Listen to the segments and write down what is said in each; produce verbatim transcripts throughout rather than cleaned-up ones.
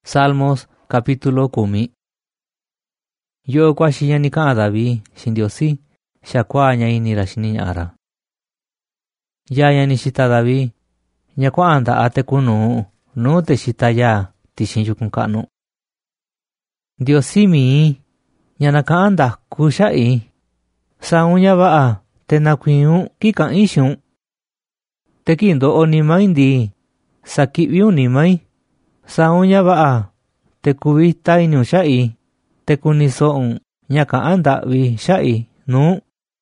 Salmos capítulo kumi. Yo kwa shinya ni kaan David shindiosi shakwa nya ini ra shini nyara. Ya ya ni shita David nya kwa anda ate kunu no te shita ya ti shinju kun kanu. Diosi mi nya na kaanda kusha i sa unya ba te na kwinu ki kan ishun. Te kindo oni maindi sa kibiu ni mai sa unya ba te kubita inu shai te kuniso'un nya kaanda vi shai nu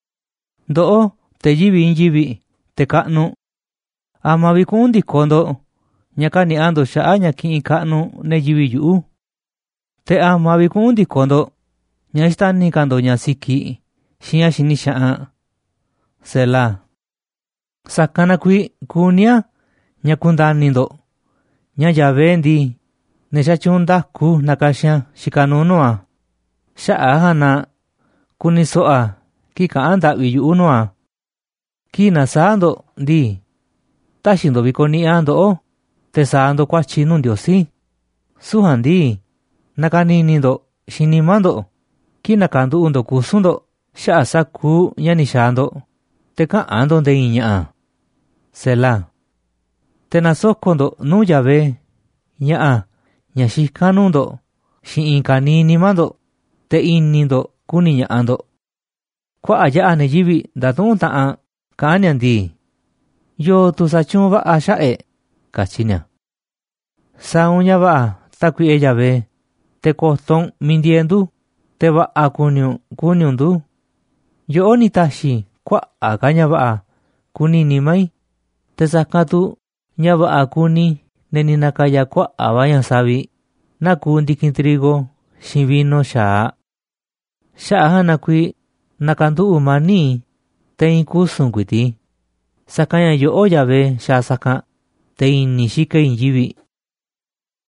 do te jibi injibi te kanu ama vi kundi kondo nya kani ando sha nya ki kanu ne jibi yu te ama vi kundi kondo nya stani kando nya siki shinya shini sha sela sakana kui kunia nya kundani ndo nya yavendi ne shachunda ku nakasha shikanunoa sha hana kunisoa ki kaanda wi yunoa ki nasando di tashindo bikoni ando o tesando kwa chinu ndiosi suhandi nakanini ndo shinimando ki nakandu undo kusundo sha saku yani shando teka ando de inya sela tenasokondo nu yave nya nya shikanundo shi kanini mando te inindo kuninya ando kwa aya ane jibi datunta a kanyandi yo tu sachun ba asha e kachinya saunya ba takwi e yave te koston mindiendu te ba akunyu kunyundu yo onitashi kwa aganya ba kunini mai te sakatu nya ba akuni neni nakaya kwa abaya sabi nakundi kintrigo shivino sha sha hana kui nakandu umani te kusunguiti sakanya yo oyabe sha saka te inishike injibi